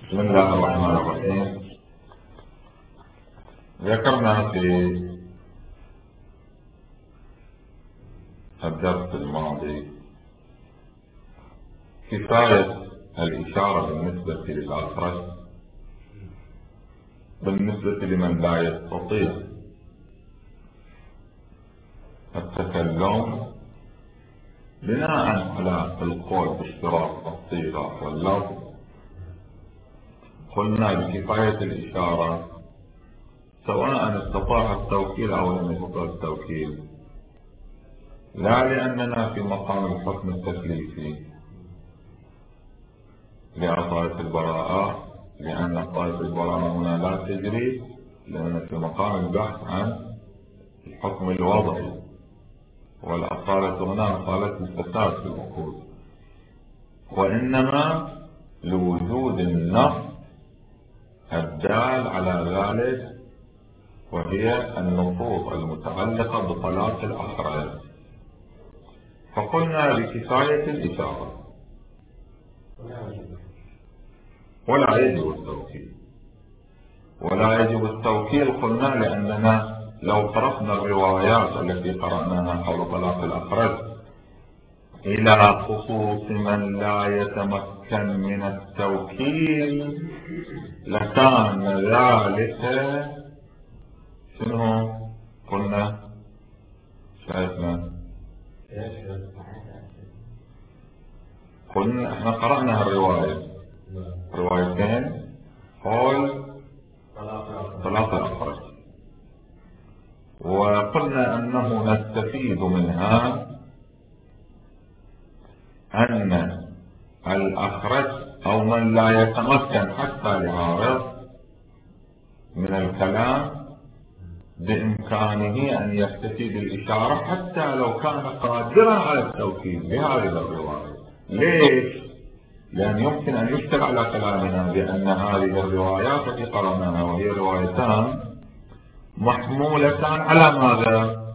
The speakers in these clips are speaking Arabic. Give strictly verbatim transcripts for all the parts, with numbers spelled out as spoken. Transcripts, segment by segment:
بسم الله الرحمن الرحيم. ذكرنا في الدرس الماضي كفاية الإشارة بالنسبة للأخرج بالنسبة لمن لا يستطيع التكلم بناء على القول باشتراك الصيغة واللفظ. قلنا بكفاية الإشارة سواء استطاع التوكيل أو لم يستطع التوكيل، لا لأننا في مقام الحكم التكليفي لطائفة البراءة، لأن طائفة البراءة هنا لا تجري، لأن في مقام البحث عن الحكم الوضعي، والأصالة هنا أصالة الفساد في العقول، وإنما لوجود النص الدال على ذلك، وهي النصوص المتعلقة بطلاق الأخرج. فقلنا بكفاية الإشارة ولا يجب التوكيل. ولا يجب التوكيل قلنا لأننا لو طرقنا الروايات التي قرأناها حول طلاق الأخرج إلى خصوص من لا يتمكن من التوكيل لكان ذلك شنو قلنا؟ شايفنا قلنا احنا قرأنا الرواية روايتين حول طلاق الأخرج، وقلنا أنه نستفيد منها أن الأخرج أو من لا يتمكن حتى لعارض من الكلام بإمكانه أن يكتفي بالإشارة حتى لو كان قادرا على التوكيل بهذه الرواية. ليش؟ لأن يمكن أن يشتغل على كلامنا بأن هذه الروايات التي قرأناها وهي روايتان محمولتان على ماذا؟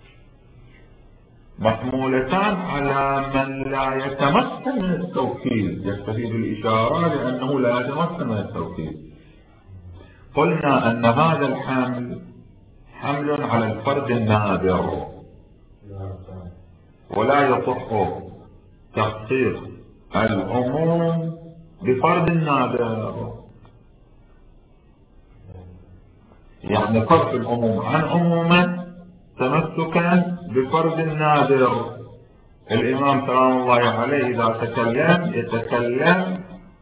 محمولتان على من لا يتمكن من التوكيل يكتفي بالإشارة لأنه لا يتمكن من التوكيل. قلنا أن هذا الحمل حمل على الفرد النادر، ولا يصح تخصيص العموم بفرد نادر، يعني صرف العموم عن عموما تمسكا بفرد نادر. الإمام سلام الله عليه إذا تكلم يتكلم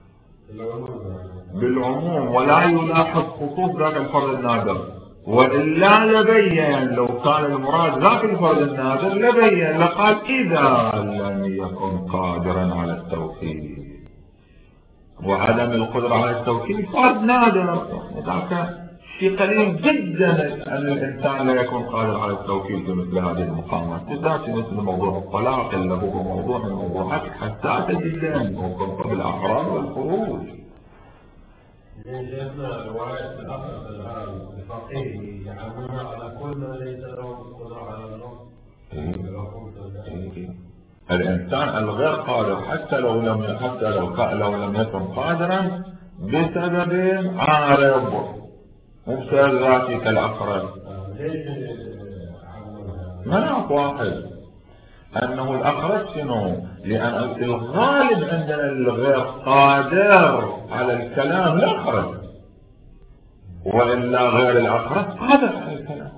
بالعموم ولا يلاحظ خصوص ذاك الفرد النادر، وإلا لبين لو كان المراد ذاك الفرد النادر لبين لقال إذا لم يكن قادرا على التوكيل، وعدم القدرة على التوكيل فرد نادر، ذاك شيء قليل جدا أن الإنسان لا يكون قادر على التوكيل في مثل هذه المقامات، بالذات مثل موضوع الطلاق اللي هو موضوع من الموضوعات حساسة جدا وخاصة بالأعراض والفروج. شيخنا رواية الأخرج الآن الفقيه يعملها على كل من ليس له قدرة على النص. الإنسان الغير قادر حتى لو لم حتى لو لو لم يكن قادرا بسبب عارض مو بسبب ذاتي كالأخرج. مناط واحد أنه الأخرج شنو؟ لأن الغالب عندنا الغير قادر على الكلام لا خرج، وإلا غير الأخرج قادر على الكلام.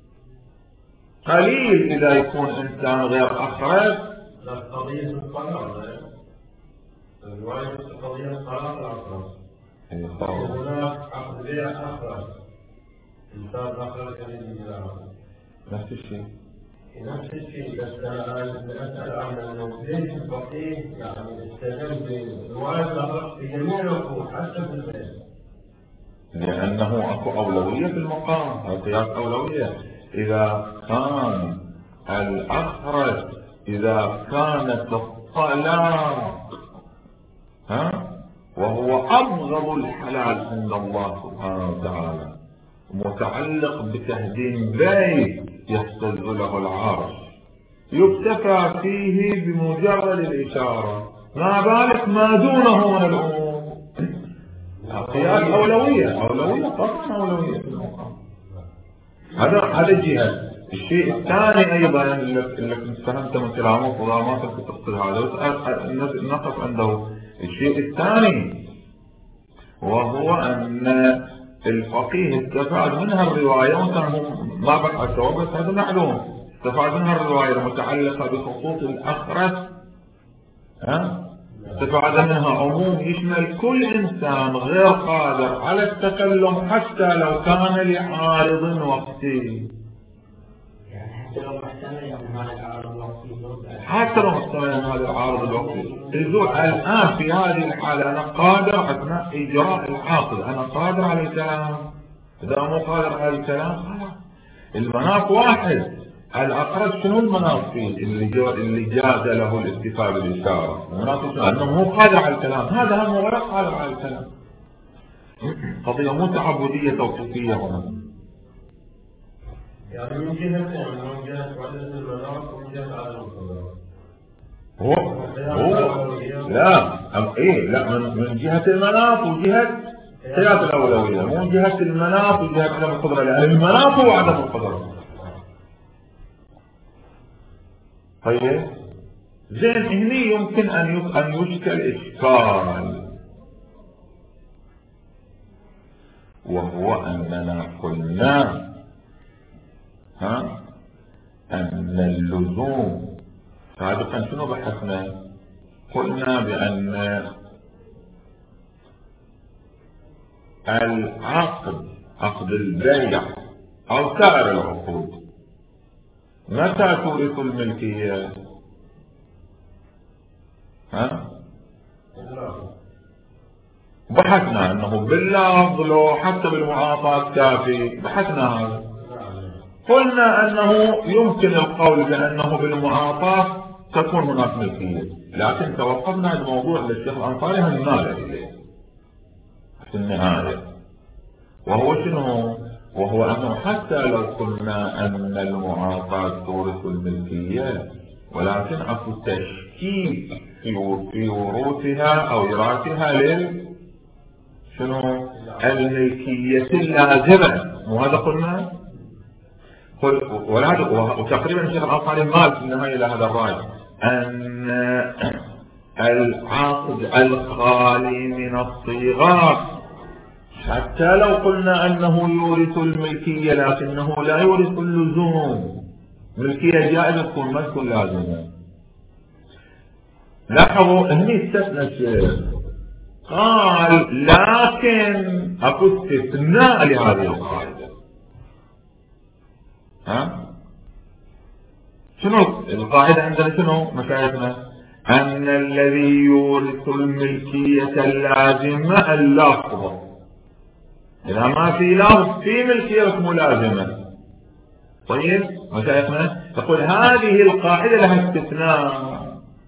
قليل إذا يكون إنسان غير أخرج. لا قضية الطلاق، الرواية قضية الطلاق الأخرج. هناك عقد بيع أخرج، إنسان أخرج نفس الشيء. نفس الشيء، بس أنا أسأل عن أنه ليش الفقيه يعني استدل برواية الأخرج في جميع العقود حتى في البيع؟ لأنه أكو أولوية في المقام، أو قياس أولوية. إذا كان الأخرج إذا كانت الطلاق ها وهو أبغض الحلال عند الله سبحانه وتعالى متعلق بتهديم بيت يهتز له العرش يكتفى فيه بمجرد الإشارة، ما بالك ما دونه من الأمور. مسألة أولوية أولوية طبعا أولوية في المقام. هذا هذا الجهة. الشيء الثاني أيضا اللي كنت فهمت من كلامك ولا ما كنت تقصد هذا نقف عنده. الشيء الثاني وهو أن الفقيه استفاد منها الرواية ما بقى سوا بس هذا معلوم استفاد منها الرواية المتعلقة بخصوص الأخرس. ها استفاد منها عموم يشمل كل إنسان غير قادر على التكلم حتى لو كان لعارض وقتي. حتى لو محتمل من هذا العارض الوقتي حتى لو محتمل من هذا العارض الوقتي. الزول الآن في هذه الحالة أنا قادر أثناء إجراء العقد أنا قادر على الكلام. إذا مو قادر على الكلام خلاص. المناط واحد. الأقرب شنو المناط فيه اللي جو اللي جاز له الاكتفاء بالإشارة؟ المناط أنه مو قادر على الكلام. هذا هم غير قادر على الكلام. قضية مو تعبدية توصيفية هنا. يعني من جهتين من جهة وحدة المناط ومن جهة عدم القدرة. هو هو لا أم إيه لا من من جهة المناط وجهة خلاف الأولوية مو من جهة المناط وجهة عدم القدرة لأن المناط هو عدم القدرة. طيب زين هني يمكن أن أن يشكل إشكال وهو أننا قلنا ها أن اللزوم سابقا شنو بحثنا؟ قلنا بأن العقد عقد البيع أو سائر العقود متى تورث الملكية؟ ها؟ بحثنا أنه باللفظ لو حتى بالمعاطاة كافي بحثنا هذا. قلنا أنه يمكن القول بأنه بالمعاطاة تكون هناك ملكية لكن توقفنا الموضوع للشيخ الأنصاري من ماله إليه في النهاية وهو شنو؟ وهو أنه حتى لو قلنا أن المعاطاة تورث الملكية ولكن أكو تشكيك في ورثها أو إراثها لل شنو؟ الملكية اللازمة مو هذا قلنا؟ وتقريبا الشيخ الأنصاري مال في النهاية إلى هذا الرأي أن العقد الخالي من الصيغات حتى لو قلنا أنه يورث الملكية لكنه لا يورث اللزوم. ملكية جائزة تكون ما تكون لازمة. لاحظوا هني استثنى الشيخ قال لكن أكو استثناء لهذه القاعدة. ها؟ شنو القاعدة عندنا شنو مشايخنا؟ أن الذي يورث الملكية اللازمة اللفظ. إذا ما في لفظ في ملكية ملازمة. طيب مشايخنا تقول هذه القاعدة لها استثناء.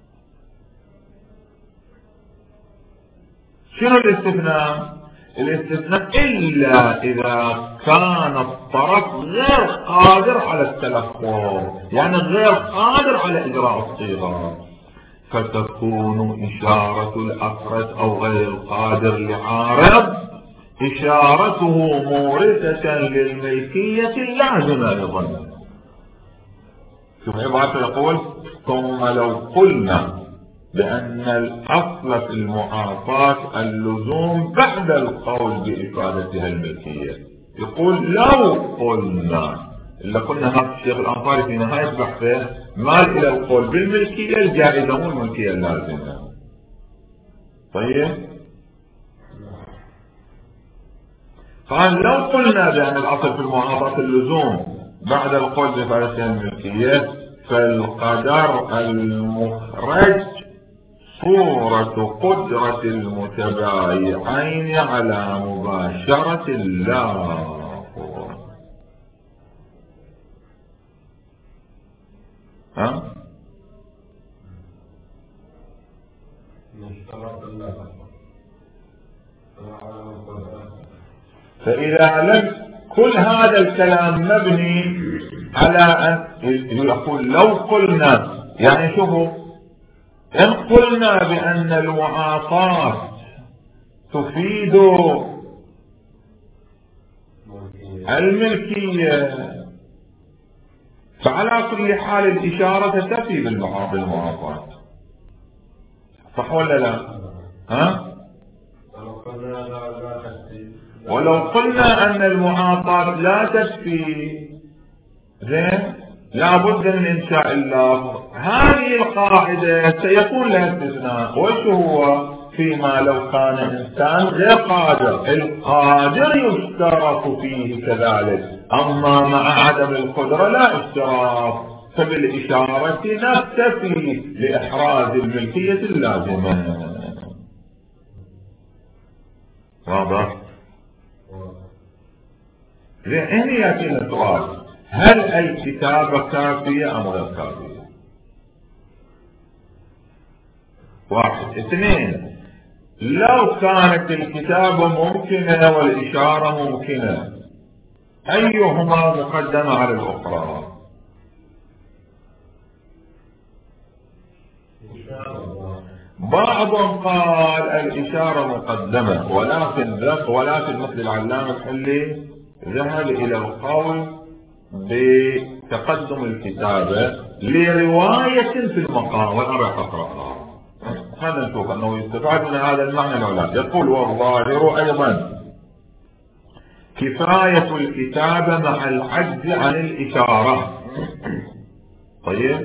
شنو الاستثناء؟ الاستثناء إلا إذا كان الطرف غير قادر على التلفظ يعني غير قادر على إجراء الصيغة فتكون إشارة الأقرس أو غير القادر لعارض إشارته مورثة للملكية اللازمة أيضا. شوف عبارة يقول ثم لو قلنا بأن الأصل في المعاطاة اللزوم بعد القول بإفادتها الملكية. يقول لو قلنا اللي قلنا هذا الشيخ الأنصاري في نهاية بحثه مال إلى القول بالملكية الجائزة مو الملكية اللازمة. طيب قال لو قلنا بأن الأصل في المعاطاة اللزوم بعد القول بإفادتها الملكية فالقدر المخرج صورة قدرة المتبايعين على مباشرة الله. ها؟ فإذا لم كل هذا الكلام مبني على أن يقول لو قلنا يعني شوفوا إن قلنا بأن المعاطاة تفيد الملكية. فعلى كل حال الإشارة تفي بالمعاطاة، صح ولا لا؟ ها؟ ولو قلنا أن المعاطاة لا تكفي زين لابد من إنشاء اللفظ، هذه القاعدة سيكون لها استثناء. وش هو؟ فيما لو كان إنسان غير قادر، القادر يشترط فيه كذلك، أما مع عدم القدرة لا اشتراط، فبالإشارة نكتفي لإحراز الملكية اللازمة. واضح؟ لأن يأتينا سؤال: هل الكتابة كافية أم غير كافية؟ واحد. اثنين، لو كانت الكتابة ممكنة والإشارة ممكنة، أيهما مقدمة على الأخرى؟ بعضهم قال الإشارة مقدمة، ولكن ولكن مثل العلامة الحلي ذهب إلى القول بتقدم الكتابة لرواية في المقام، والآن راح أقرأها. هذا نشوف أنه يستفاد من هذا المعنى الأولاد. يقول: والظاهر أيضا كفاية الكتابة مع العجز عن الإشارة. طيب،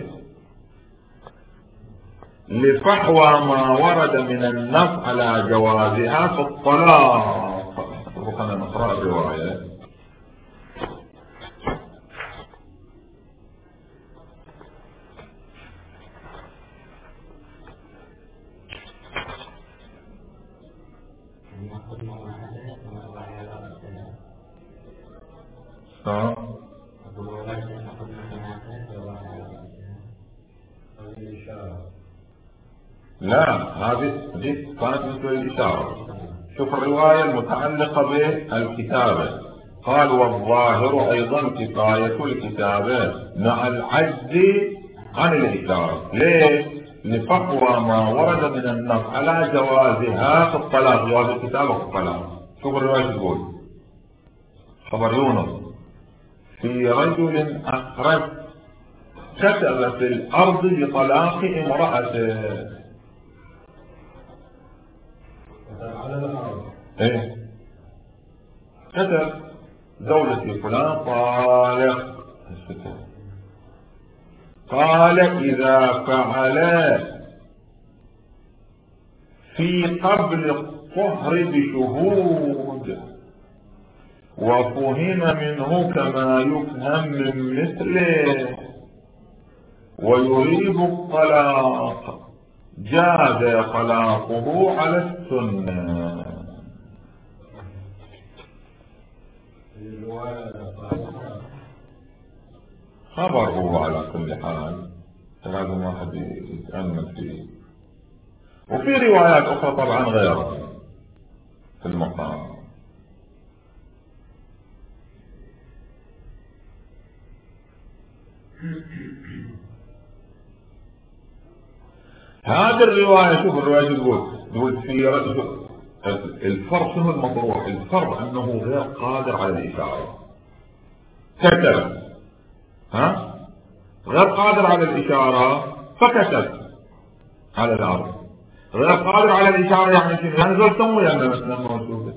لفحوى ما ورد من النص على جوازها في الطلاق. خلينا نقرأ الرواية. لا، هذه دي كانت مثل الإشارة. شوف الرواية المتعلقة بالكتابة، قال: والظاهر أيضا كفاية الكتابة مع العجز عن الإشارة. ليه؟ لفحوى ما ورد من النص على جوازها في الطلاق، جواز الكتابة في الطلاق. شوف الرواية تقول: خبر يونس: في رجل أخرج كتب في الأرض بطلاق امرأته. ايه؟ كتب: زوجتي فلان طالق. قال: إذا فعل في قبل الطهر بشهود وفهم منه كما يفهم من مثله ويريد الطلاق، جاز طلاقه على السنة. خبر هو على كل حال، لازم واحد يتأمل فيه. وفي روايات أخرى طبعا غيرها في المقام. هذه الرواية، شوف الرواية تقول تقول في الفرق شنو المطروح؟ الفرق أنه غير قادر على الإشارة. كتب، ها؟ غير قادر على الإشارة فكتب على الأرض. غير قادر على الإشارة يعني شنو؟ يعني زول سمو يعني مثلا موجودة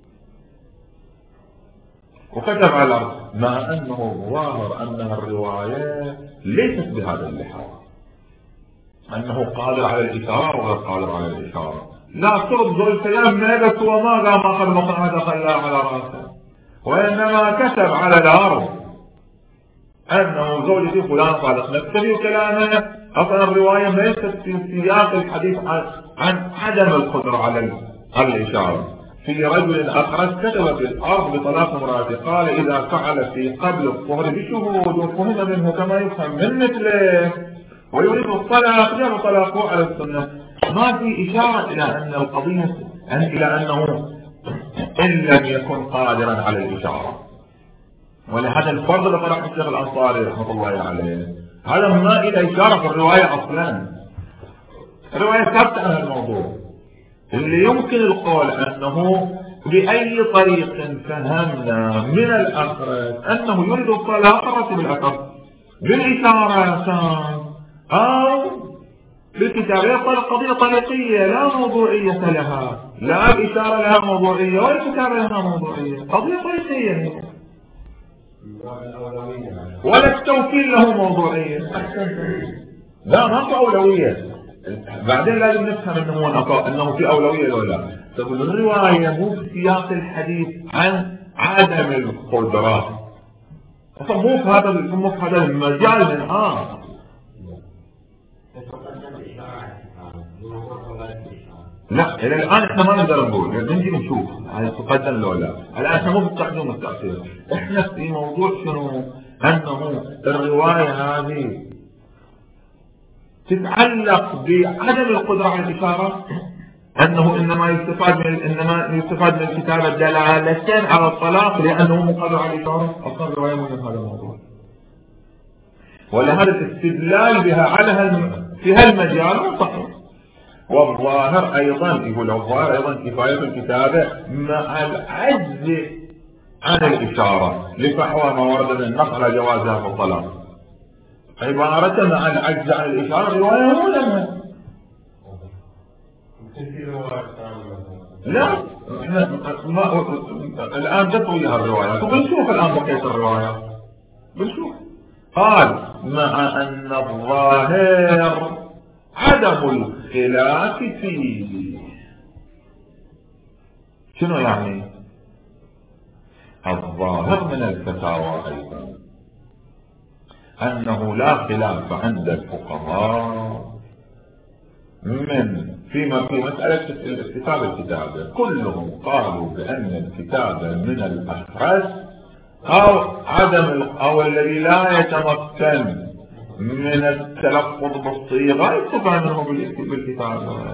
وكتب على الأرض، مع أنه ظاهر أن الرواية ليست بهذا اللحاظ، أنه قادر على الإشارة وغير قادر على الإشارة. لا ترد زول سيام ميلت وما قام أخذ مقعد خلاه على رأسه، وإنما كتب على الأرض أنه زوجتي فلان طالق. نكتفي كلامه. أصلا الرواية ليست في سياق الحديث عن, عن عدم القدرة على الإشارة. في رجل أخرج كتب في الأرض بطلاق امرأته، قال: إذا فعل في قبل الطهر بشهود وفهم منه كما يفهم من مثله ويريد الطلاق، جاء طلاقه على السنة. ما في إشارة إلى أن القضية أن إلى أنه إن لم يكن قادرا على الإشارة. ولهذا الفرض اللي طرحه الشيخ الأنصاري رحمة الله عليه، هذا ما إلى إشارة في الرواية أصلا. الرواية ثابتة عن الموضوع. اللي يمكن القول أنه بأي طريق فهمنا من الأقرب أنه يريد الصلاة الرتب الأقرب بالإشارة كان أو بالكتابة، قضية طريقية لا موضوعية لها، لا الإشارة لها موضوعية ولا الكتابة لها موضوعية، قضية طريقية، ولا التوكيل له موضوعية. لا ما في أولوية. بعدين لازم نفهم انه انه في أولوية ولا لا. تقول الرواية مو في سياق الحديث عن عدم القدرات، اصلا مو في هذا مو في هذا المجال من آه لا الى الان احنا ما نقدر نقول، نجي نشوف هل تقدم لو لا. الان احنا مو بالتقديم والتاخير، احنا في موضوع شنو؟ انه الروايه هذه تتعلق بعدم القدره على الاشاره، انه انما يستفاد من انما يستفاد من الكتابه دلالتين على الطلاق لانه مو قادر على الاشاره. اصلا الروايه مو من هذا الموضوع، ولهذا الاستدلال بها على هالم... في هالمجال صحيح. والظاهر ايضا يقول الظاهر ايضا كفايه الكتابه مع العجز عن الاشاره لفحوى ما ورد من النص على جوازها في الطلاق. عباره مع العجز عن الاشاره روايه مو لها. لا احنا ما... الان تطويها الروايات وبنشوف الان بقيه الروايات بنشوف. قال مع ان الظاهر عدم الخلاف فيه. شنو يعني؟ الظاهر من الفتاوى ايضا انه لا خلاف عند الفقهاء من فيما في مسألة الاكتفاء بالكتابة، كلهم قالوا بأن الكتابة من الأحرز أو عدم أو الذي لا يتمكن من التلفظ بالصيغة يكتفى منه بالكتابة.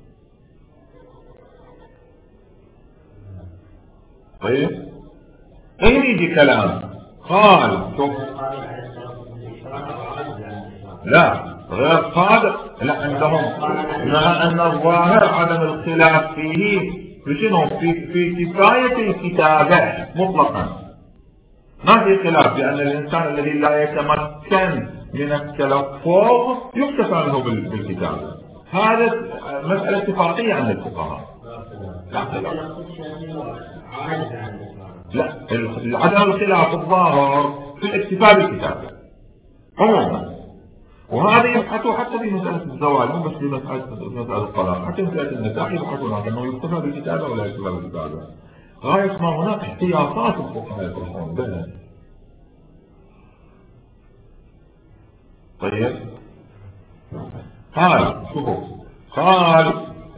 طيب اين يجي كلام؟ قال شوف لا غير قادر، لا عندهم مع ان الظاهر عدم الخلاف فيه بشنو؟ في في كفاية الكتابة مطلقا، ما في خلاف بأن الإنسان الذي لا يتمكن من التلفظ يكتفى منه بالكتابة. هذا مسألة اتفاقية عند الفقهاء. لا لا عدم الخلاف الظاهر في الاكتفاء بالكتابة عموما، وهذا يبحثوا حتى في مسألة الزواج مو بس في مسألة مسألة الطلاق، حتى في مسألة النكاح يبحثون عن أنه يكتفى بالكتابة ولا يكتفى بالكتابة. غاية ما هناك احتياطات الفقهاء يطرحون بها. طيب قال شوفوا قال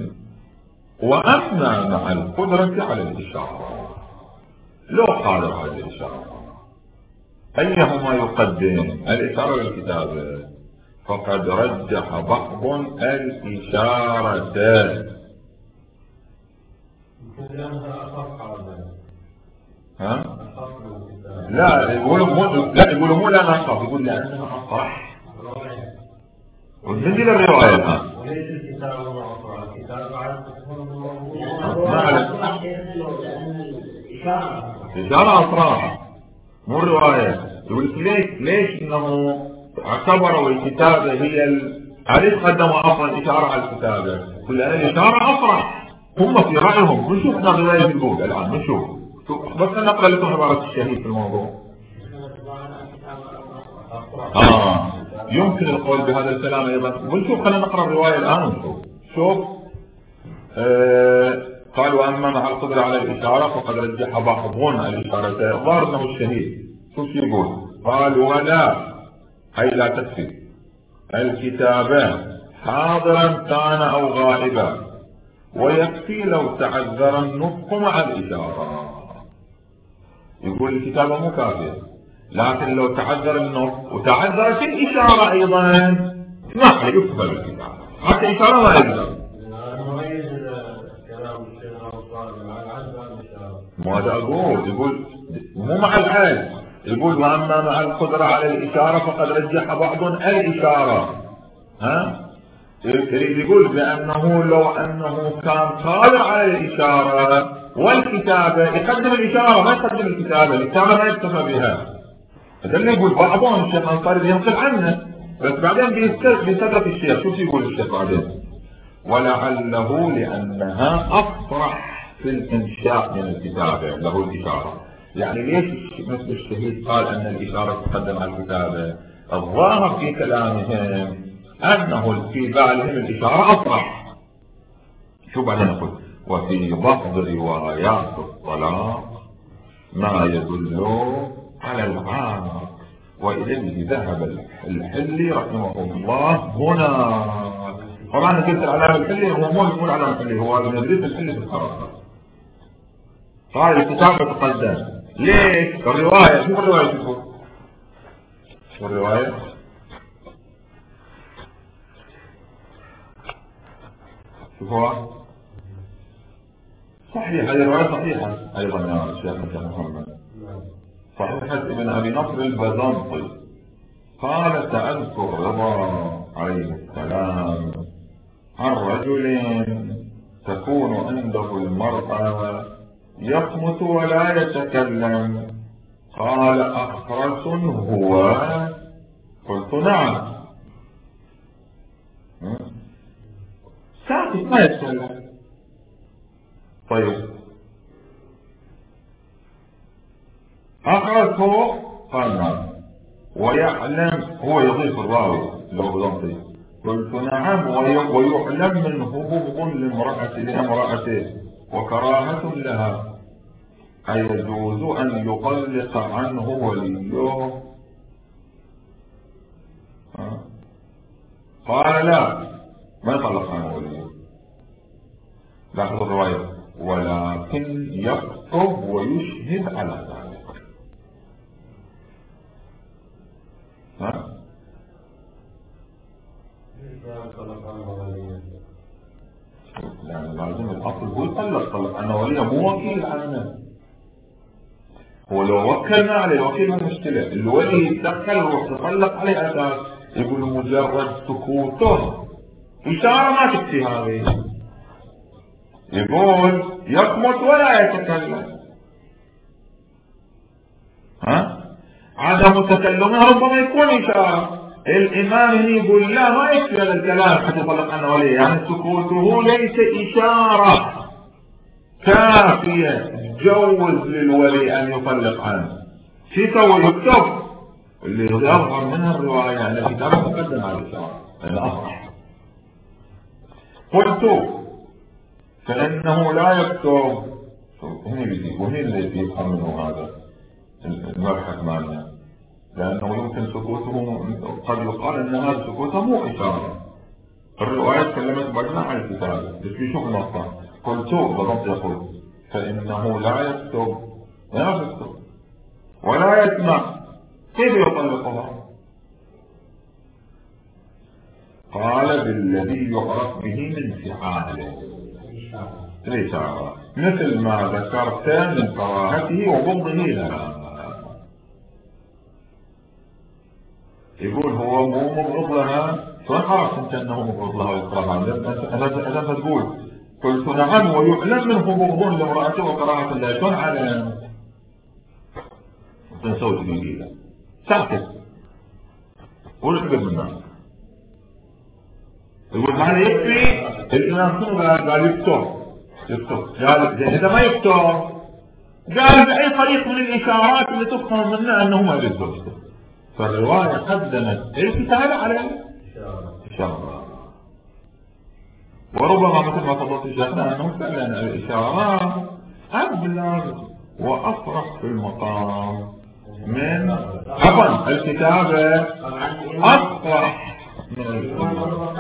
وأما مع القدرة على الإشارة، لو قادر على الإشارة أيهما يقدم الإشارة والكتابة؟ فقد رجح بعض الإشارة. ها؟ لا يقولوا مو لا يقولوا مو لا نصف، يقول لأنها أصح. ونجي للرواية الآن. وليس الكتاب معصر، الكتاب بعد إشارة أصراح مو الرواية. يقول ليش ليش إنه اعتبروا الكتابة هي ال... ليش قدموا أصلا إشارة على الكتابة؟ يقول لأن الإشارة أصرح. هم في رأيهم نشوف الرواية الأولى الآن نشوف بس نقرأ لكم عبارة الشهيد في الموضوع. آه يمكن القول بهذا الكلام أيضا ونشوف. خلينا نقرأ الرواية الآن ونشوف. شوف آه قال وأما مع القدرة على الإشارة فقد رجح بعضهم الإشارة ظاهر أنه الشهيد. شوف يقول قال ولا أي لا تكفي الكتابة حاضرا كان أو غائبا، ويكفي لو تعذر النطق مع الإشارة. يقول الكتابة مو كافية، لكن لو تعذر النطق وتعذرت الإشارة أيضا ما يكفى بالكتابة، حتى إشارة ما يقدر. ماذا أقول؟ يقول مو مع الحال، يقول وأما مع القدرة على الإشارة فقد رجح بعض الإشارة. ها؟ يريد يقول بأنه لو أنه كان قادر على الإشارة والكتابة يقدم الإشارة ما يقدم الكتابة، الكتابة ما يكتفى بها. هذا اللي يقول بعضهم الشيخ الأنصاري ينقل عنه، بس بعدين بيستدرك الشيخ. شوف يقول الشيخ بعدين؟ ولعله لأنها أفرح في الإنشاء من الكتابة له الإشارة. يعني ليش مثل الشهيد قال أن الإشارة تقدم على الكتابة؟ الظاهر في كلامهم أنه في بالهم الإشارة أفرح. شو بعدين نقول؟ وفي بعض روايات الطلاق ما يدل على العام، وإليه ذهب الحلي رحمه الله هنا. طبعا أنا قلت العلامة الحلي هو مو يقول علامة الحلي، هو المدرسة الحلي في القرار. قال الكتابة تقدم. ليش؟ الرواية، شوف الرواية، شوفوا شوف الرواية. شوفوها صحيح، هذه الرواية صحيحة أيضا يا شيخ محمد، صحيحة ابن أبي نصر البزنطي. قال سألت الرضا عليه السلام عن رجل تكون عنده المرأة يصمت ولا يتكلم، قال أخرس هو؟ قلت نعم. ساكت ما يتكلم. طيب أخرس هو؟ قال نعم. ويعلم هو يضيف الراوي لو بضمطي. قلت نعم. ويعلم منه بغض لامرأته لامرأته وكراهة لها، أيجوز أن يطلق عنه وليه؟ قال لا، ما يطلق عنه وليه. لاحظوا الرواية، ولكن يكتب ويشهد على ذلك. ها؟ يعني لازم الأصل هو يطلق، طلق أنا وليه مو وكيل عنه. هو لو وكلنا عليه وكيل مو مشكلة، الولي يتدخل ويطلق عليه أساس يقول مجرد سكوته إشارة ما تكفي هذه. يقول يصمت ولا يتكلم. ها؟ عدم تكلمه ربما يكون إشارة. الإمام هنا يقول لا، ما يكفي هذا الكلام حتى يطلق عنه ولي، يعني سكوته ليس إشارة كافية جوز للولي أن يطلق عنه. شو يسوي؟ يكتب اللي يظهر منها الرواية أن الكتاب مقدم على الإشارة لأنه أصح. قلت فإنه لا يكتب. هنا بيجي وهنا اللي يفهم منه هذا المبحث مالنا، لأنه يمكن سكوته قد يقال أن هذا سكوته مو إشارة. الرواية تكلمت بعدنا عن الكتابة، بس يشوف النقطة. قلت بالضبط يقول فإنه لا يكتب، لا يكتب ولا يسمع، كيف يطلقها؟ قال بالذي يعرف به من فعاله الإشارة، مثل ما ذكرت من كراهته وبغضه لها. يقول هو مو مبغض لها، شلون عرفت انت انه مبغض لها ويكرهها؟ اذا تقول قلت نعم ويعلم منه بغض لامرأته وكراهة لها، شلون علم؟ تنسوي تقول ساكت قول تقول منه. يقول هذا يكفي. الإمام شنو قال؟ قال يكتب يكتب. قال إذا ما يكتب قال بأي طريق من الإشارات اللي تفهم منها أنه ما يكتب. فالرواية قدمت الكتابة على الإشارة، وربما مثل ما تفضلت شيخنا أنه فعلا الإشارات أبلغ وأفرح في المقام من عفوا الكتابة أفرح من الكتابة.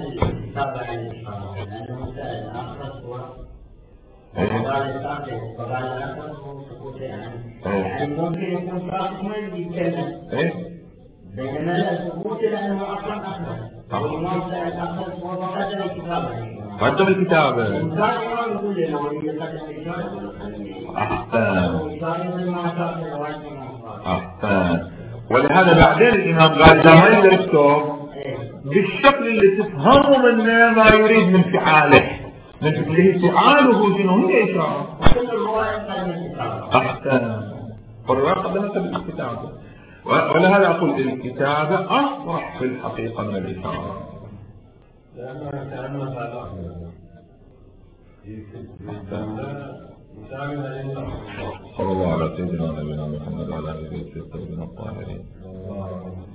ممكن يكون صاحب ما يتكلم بينما الثبوت لأنه أصلا أخذ والإمام سأل أخذ وقدم الكتابة قدم الكتابة يقول له ولي قدم الكتابة. أحسن أحسن. ولهذا بعدين الإمام قال إذا ما يكتب بالشكل اللي تفهمه منه ما يريد من فعاله، اللي سؤاله شنو هي إشارة. كل الرواية قدمت الكتابة. أحسن. والرواية قدمت الكتابة، ولهذا أقول الكتابة أصرح في الحقيقة من الإشارة. لأنها كأنها تعلق صلى الله على سيدنا نبينا محمد وعلى آله وصحبه الطاهرين.